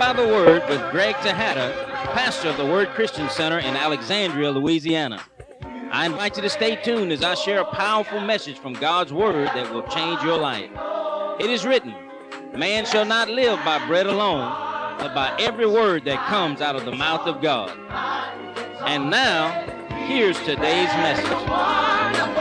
by the Word with Greg Tejada, pastor of the Word Christian Center in Alexandria, Louisiana. I invite you to stay tuned as I share a powerful message from God's Word that will change your life. It is written, "Man shall not live by bread alone, but by every word that comes out of the mouth of God." And now, here's today's message.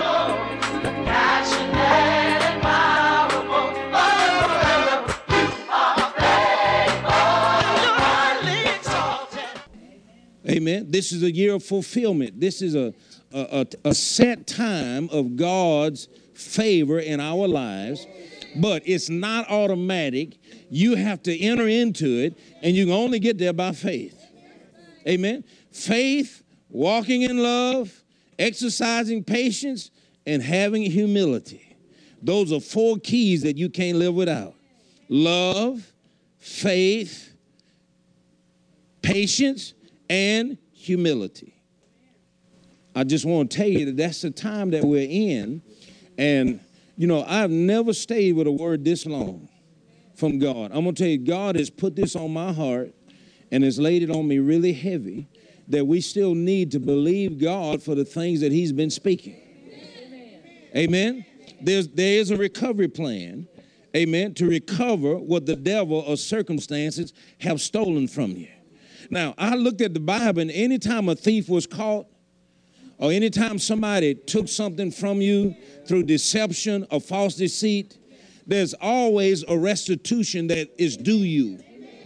Amen. This is a year of fulfillment. This is a set time of God's favor in our lives, but it's not automatic. You have to enter into it, and you can only get there by faith. Amen. Faith, walking in love, exercising patience, and having humility. Those are 4 keys that you can't live without. Love, faith, patience, and humility. I just want to tell you that that's the time that we're in. And, you know, I've never stayed with a word this long from God. I'm going to tell you, God has put this on my heart and has laid it on me really heavy, that we still need to believe God for the things that he's been speaking. Amen. There is a recovery plan, amen, to recover what the devil or circumstances have stolen from you. Now, I looked at the Bible, and anytime a thief was caught, or anytime somebody took something from you through deception or false deceit, there's always a restitution that is due you.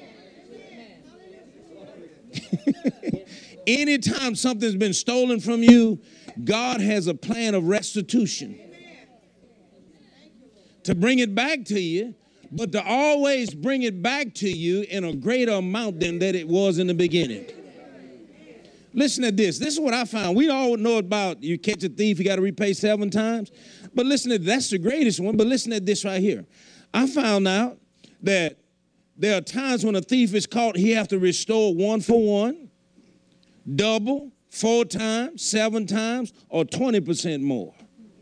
Anytime something's been stolen from you, God has a plan of restitution to bring it back to you, but to always bring it back to you in a greater amount than that it was in the beginning. Listen to this. This is what I found. We all know about you catch a thief, you got to repay 7 times. But listen to that's the greatest one. But listen to this right here. I found out that there are times when a thief is caught, he has to restore 1 for 1, double, 4 times, 7 times, or 20% more.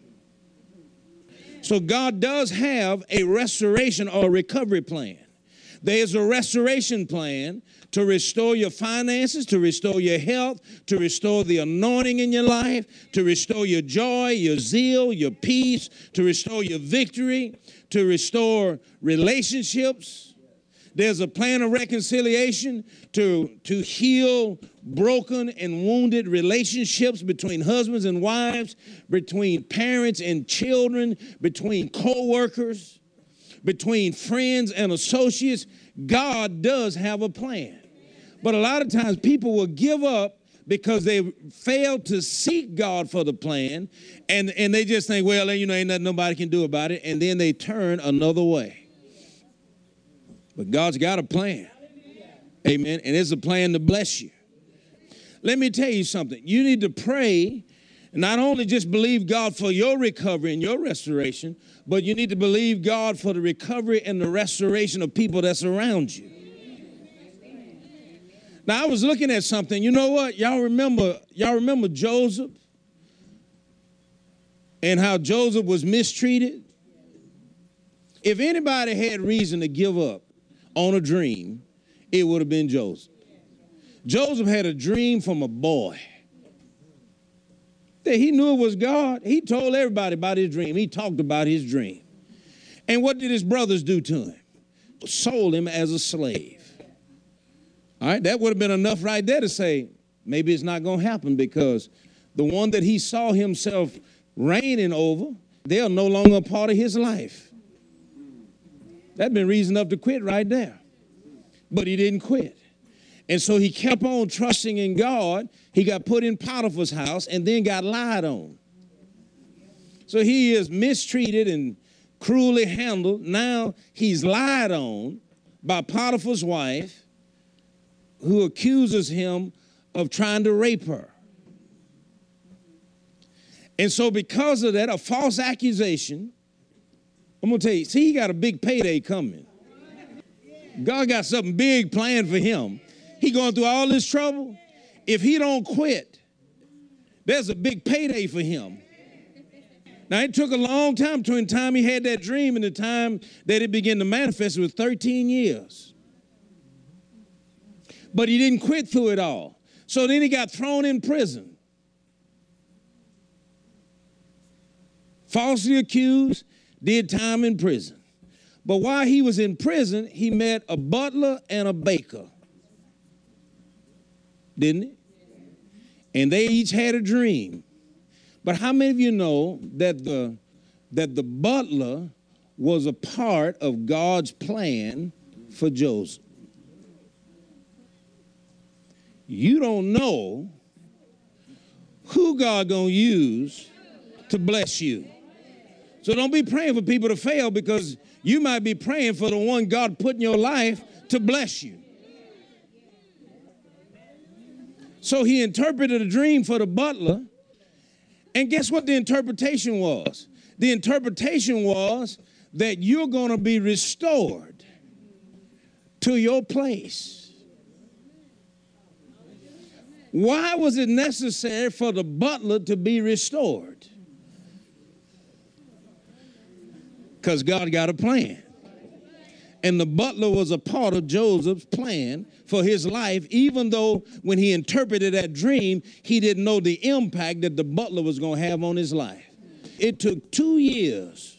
So God does have a restoration or a recovery plan. There's a restoration plan to restore your finances, to restore your health, to restore the anointing in your life, to restore your joy, your zeal, your peace, to restore your victory, to restore relationships. There's a plan of reconciliation to heal broken and wounded relationships between husbands and wives, between parents and children, between co-workers, between friends and associates. God does have a plan. But a lot of times people will give up because they fail to seek God for the plan, and they just think, well, you know, ain't nothing nobody can do about it, and then they turn another way. But God's got a plan. Amen. And it's a plan to bless you. Let me tell you something. You need to pray, not only just believe God for your recovery and your restoration, but you need to believe God for the recovery and the restoration of people that's around you. Now, I was looking at something. You know what? Y'all remember Joseph and how Joseph was mistreated? If anybody had reason to give up on a dream, it would have been Joseph. Joseph had a dream from a boy that he knew it was God. He told everybody about his dream. He talked about his dream. And what did his brothers do to him? Sold him as a slave. All right, that would have been enough right there to say, maybe it's not going to happen, because the one that he saw himself reigning over, they are no longer a part of his life. That'd been reason enough to quit right there. But he didn't quit. And so he kept on trusting in God. He got put in Potiphar's house and then got lied on. So he is mistreated and cruelly handled. Now he's lied on by Potiphar's wife, who accuses him of trying to rape her. And so because of that, a false accusation, I'm going to tell you, see, he got a big payday coming. God got something big planned for him. He going through all this trouble. If he don't quit, there's a big payday for him. Now, it took a long time between the time he had that dream and the time that it began to manifest. It was 13 years. But he didn't quit through it all. So then he got thrown in prison. Falsely accused, did time in prison. But while he was in prison, he met a butler and a baker. Didn't he? And they each had a dream. But how many of you know that the butler was a part of God's plan for Joseph? You don't know who God gonna use to bless you. So don't be praying for people to fail, because you might be praying for the one God put in your life to bless you. So he interpreted a dream for the butler, and guess what the interpretation was? The interpretation was that you're going to be restored to your place. Why was it necessary for the butler to be restored? Because God got a plan. And the butler was a part of Joseph's plan for his life, even though when he interpreted that dream, he didn't know the impact that the butler was going to have on his life. It took 2 years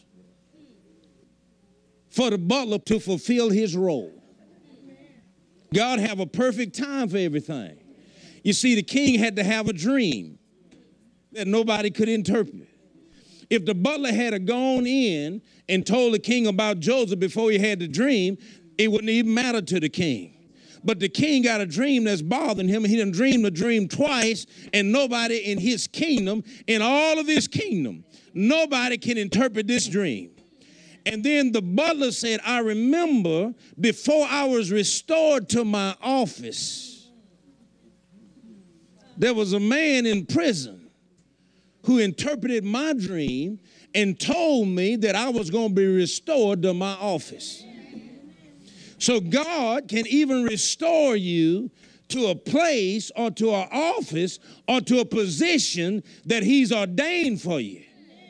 for the butler to fulfill his role. God have a perfect time for everything. You see, the king had to have a dream that nobody could interpret. If the butler had gone in and told the king about Joseph before he had the dream, it wouldn't even matter to the king. But the king got a dream that's bothering him, and he done dreamed the dream twice, and nobody in his kingdom, in all of his kingdom, nobody can interpret this dream. And then the butler said, I remember before I was restored to my office, there was a man in prison who interpreted my dream and told me that I was going to be restored to my office. So God can even restore you to a place or to an office or to a position that he's ordained for you.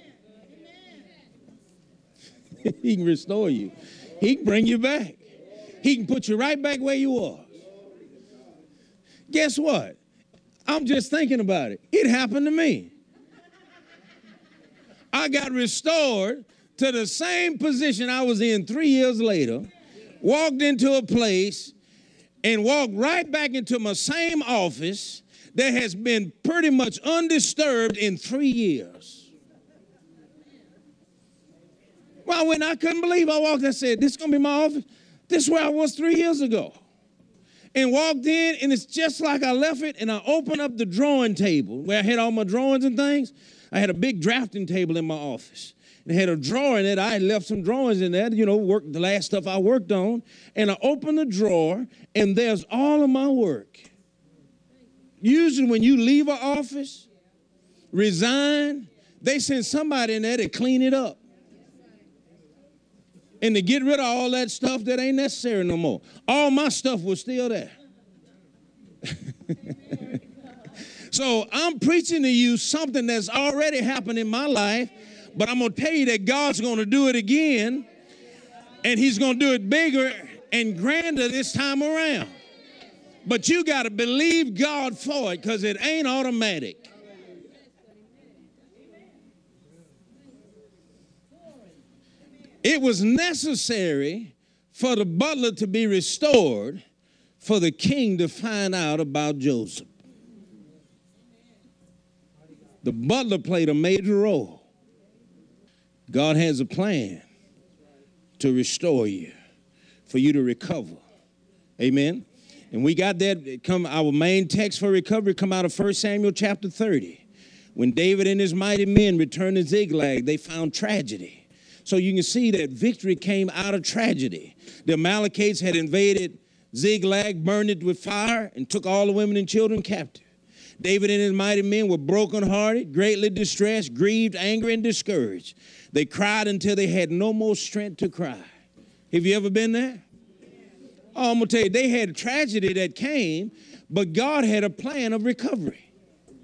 He can restore you. He can bring you back. He can put you right back where you are. Guess what? I'm just thinking about it. It happened to me. I got restored to the same position I was in 3 years later, walked into a place and walked right back into my same office that has been pretty much undisturbed in 3 years. Well, when I couldn't believe, I walked and said, this is going to be my office. This is where I was 3 years ago. And walked in, and it's just like I left it, and I opened up the drawing table where I had all my drawings and things. I had a big drafting table in my office. It had a drawer in it. I had left some drawings in there, the last stuff I worked on. And I opened the drawer, and there's all of my work. Usually when you leave an office, resign, they send somebody in there to clean it up and to get rid of all that stuff that ain't necessary no more. All my stuff was still there. So I'm preaching to you something that's already happened in my life, but I'm going to tell you that God's going to do it again, and he's going to do it bigger and grander this time around. But you got to believe God for it, because it ain't automatic. It was necessary for the butler to be restored for the king to find out about Joseph. The butler played a major role. God has a plan to restore you, for you to recover. Amen. And we got that. Our main text for recovery come out of 1 Samuel chapter 30. When David and his mighty men returned to Ziklag, they found tragedy. So you can see that victory came out of tragedy. The Amalekites had invaded Ziklag, burned it with fire, and took all the women and children captive. David and his mighty men were brokenhearted, greatly distressed, grieved, angry, and discouraged. They cried until they had no more strength to cry. Have you ever been there? Oh, I'm going to tell you, they had a tragedy that came, but God had a plan of recovery.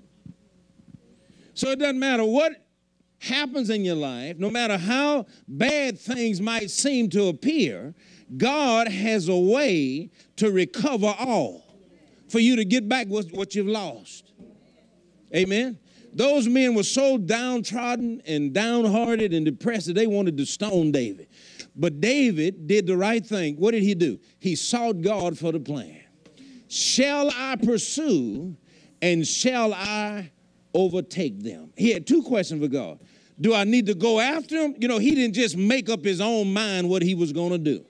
So it doesn't matter what happens in your life, no matter how bad things might seem to appear, God has a way to recover all. for you to get back what you've lost. Amen. Those men were so downtrodden and downhearted and depressed that they wanted to stone David. But David did the right thing. What did he do? He sought God for the plan. Shall I pursue and shall I overtake them? He had two questions for God. Do I need to go after him? You know, he didn't just make up his own mind what he was going to do.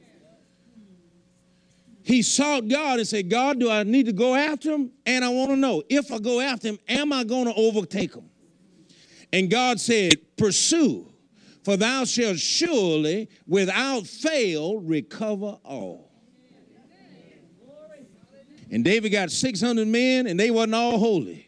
He sought God and said, God, do I need to go after him? And I want to know, if I go after him, am I going to overtake him? And God said, pursue, for thou shalt surely, without fail, recover all. And David got 600 men, and they wasn't all holy.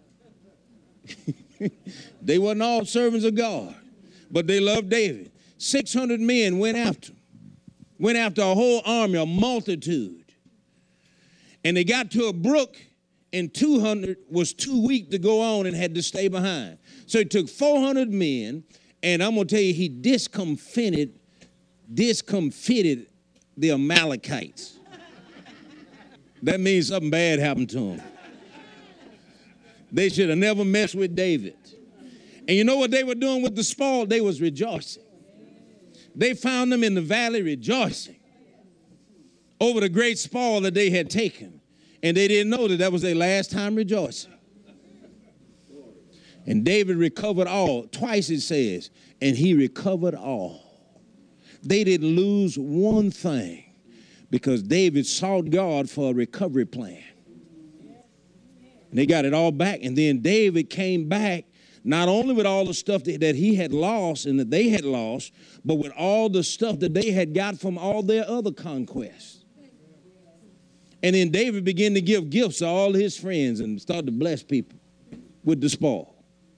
They wasn't all servants of God, but they loved David. 600 men went after him. Went after a whole army, a multitude. And they got to a brook, and 200 was too weak to go on and had to stay behind. So it took 400 men, and I'm going to tell you, he discomfited the Amalekites. That means something bad happened to them. They should have never messed with David. And you know what they were doing with the spoil? They was rejoicing. They found them in the valley rejoicing over the great spoil that they had taken. And they didn't know that that was their last time rejoicing. And David recovered all. Twice it says, and he recovered all. They didn't lose one thing because David sought God for a recovery plan. And they got it all back. And then David came back not only with all the stuff that he had lost and that they had lost, but with all the stuff that they had got from all their other conquests. And then David began to give gifts to all his friends and started to bless people with the spoil.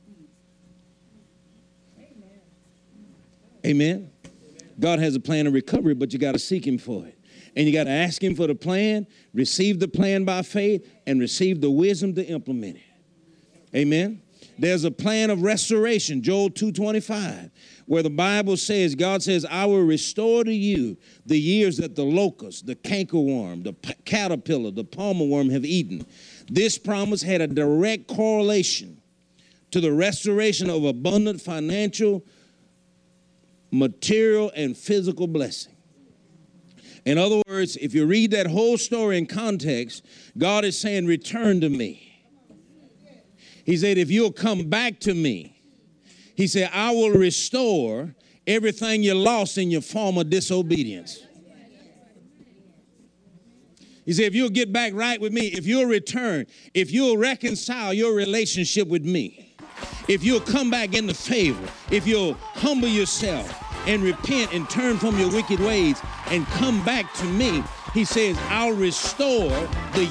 Amen. God has a plan of recovery, but you got to seek him for it. And you got to ask him for the plan, receive the plan by faith, and receive the wisdom to implement it. Amen. There's a plan of restoration, Joel 2:25, where the Bible says, God says, I will restore to you the years that the locust, the cankerworm, the caterpillar, the palmer worm have eaten. This promise had a direct correlation to the restoration of abundant financial, material, and physical blessing. In other words, if you read that whole story in context, God is saying, return to me. He said, if you'll come back to me, he said, I will restore everything you lost in your former disobedience. He said, if you'll get back right with me, if you'll return, if you'll reconcile your relationship with me, if you'll come back into favor, if you'll humble yourself and repent and turn from your wicked ways and come back to me, he says, I'll restore the